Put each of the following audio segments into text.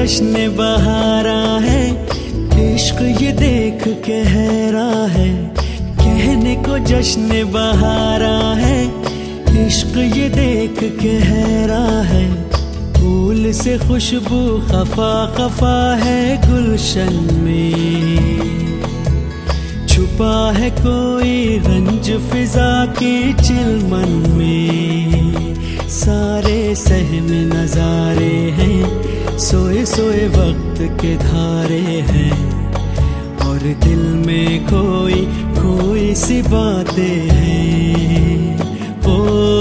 जश्न बहारा है, इश्क ये देख के हैरा है। कहने को जश्न बहारा है, इश्क ये देख के हैरा है। फूल से खुशबू खफा खफा है गुलशन में, छुपा है कोई रंज फिजा की चिलमन में। सारे सहम नजारे हैं, सोए सोए वक्त के धारे हैं, और दिल में कोई कोई सी बातें हैं। ओ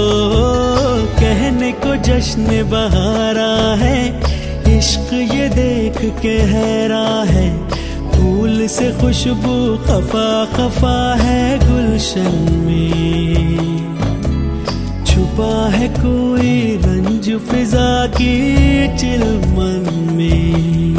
कहने को जश्न बहारा है, इश्क ये देख के हैरा है। फूल से खुशबू खफा खफा है गुलशन में, छुपा है कोई रंज फिजा की चिलमन में।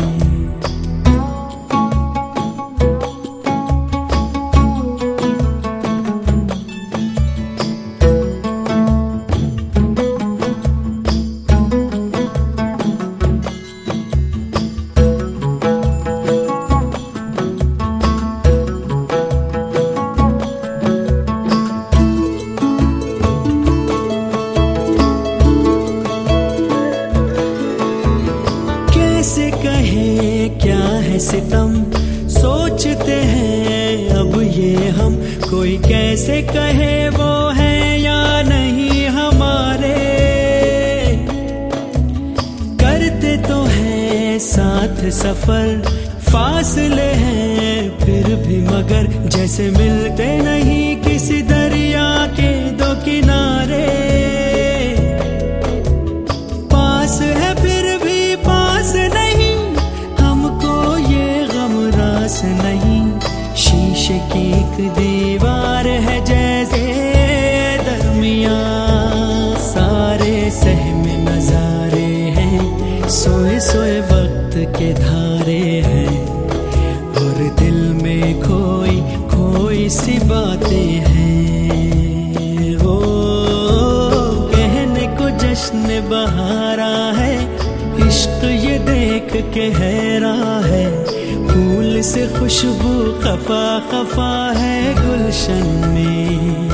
कैसे कहे क्या है सितम, सोचते हैं अब ये हम। कोई कैसे कहे वो है या नहीं हमारे, करते तो हैं साथ सफर, फासले हैं फिर भी मगर। जैसे मिलते नहीं किसी दरिया के दो किनारे, पास है फिर भी पास नहीं, हमको ये गम रास नहीं। शीशे की एक दीवार है जैसे दरमियां, सारे सहमे नजारे हैं, सोए सोए वक्त के धारे हैं, और दिल में कोई कोई सी बातें हैं। वो कहने को जश्न बहारा है, इश्क ये देख के हैरा है। फूल से खुशबू खफा खफा है गुलशन में,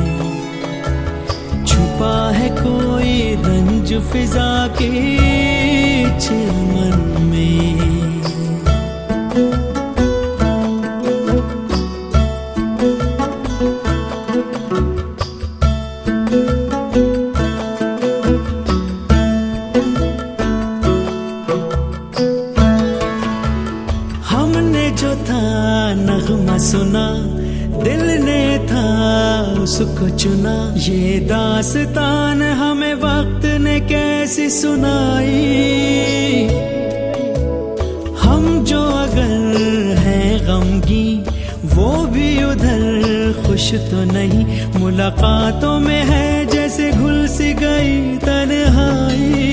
छुपा है कोई रंज फिजा की चिलमन में। हमने जो था नगमा सुना, दिल ने था उसको चुना। ये दास्तान हमें वक्त ने कैसी सुनाई, हम जो अगर हैं गमगी वो भी उधर खुश तो नहीं। मुलाकातों में है जैसे घुल सी गई तन्हाई,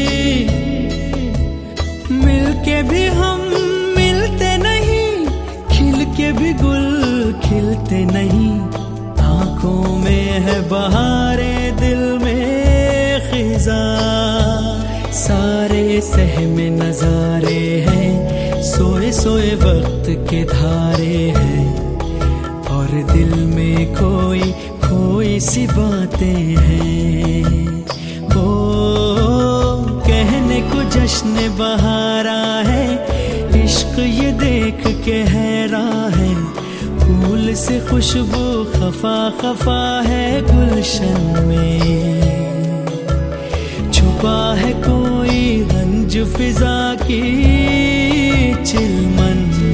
मिलके भी हम मिलते नहीं, खिल के भी गुल खिलते नहीं। आंखों में है बहारे, दिल में खिजा, सारे सहमे नजारे हैं, सोए सोए वक्त के धारे हैं, और दिल में कोई कोई सी बातें हैं। ओ कहने को जश्न बहारा है, इश्क ये देख के हैरा है। फूल से खुशबू खफा खफा है गुलशन में, छुपा है कोई रंज फिजा की चिलमन।